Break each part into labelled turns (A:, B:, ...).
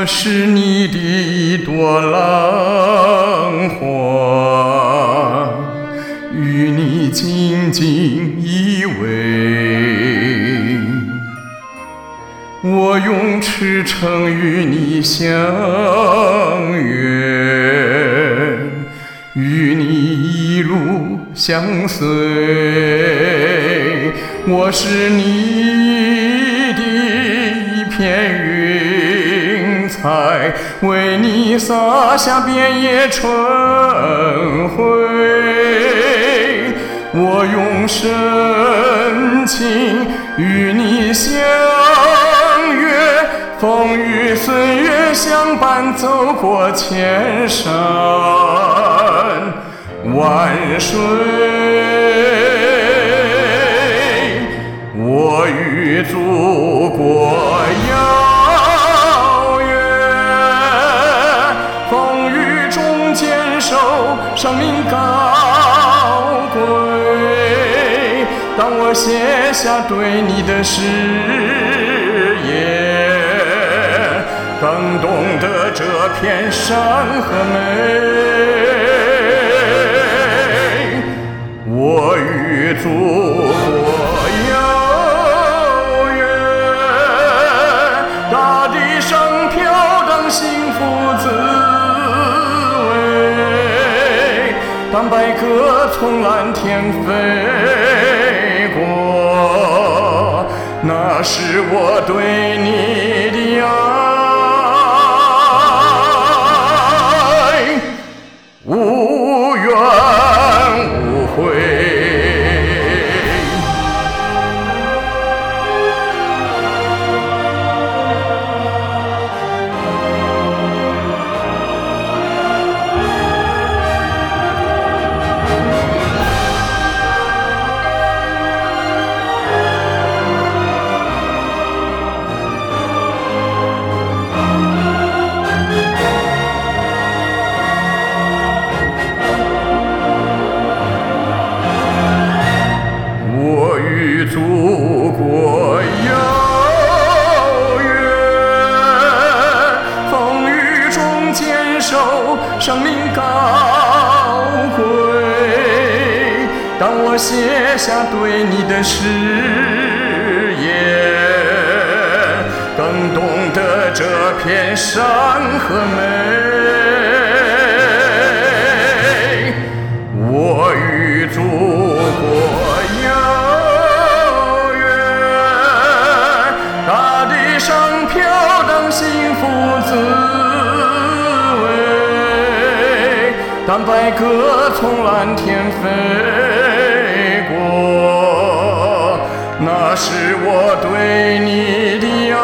A: 是你的一朵浪花，与你紧紧依偎。我用赤诚与你相约，与你一路相随。我是你的一片云彩，为你洒下遍野春晖。我用深情与你相约，风雨岁月相伴，走过千山万水。我与祖国遥远，风雨中坚守生命高贵。当我写下对你的誓言，更懂得这片山河美。我与祖国遥远，大地上飘荡幸福滋味。当白鸽从蓝天飞过，那是我对你的爱，无怨无悔。祖国遥远，风雨中坚守生命高贵。当我写下对你的誓言，更懂得这片山河美。我与祖国遥远，大地上飘荡幸福滋味。当白鸽从蓝天飞过，那是我对你的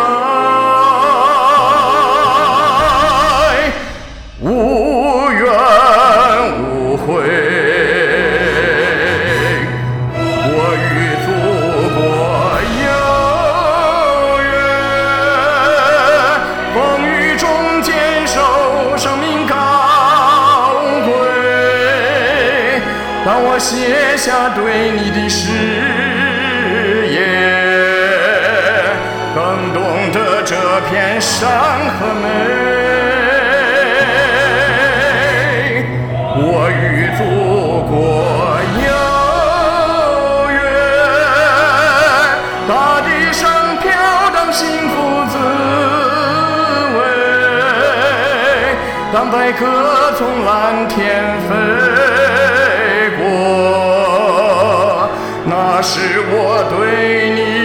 A: 爱，无怨无悔。我与祖国遥远，风雨中坚守生命高贵。当我写下对你的誓言，更懂得这片山河美。我与祖国遥远，大地上飘荡幸福滋味。当白鸽从蓝天飞过，那是我对你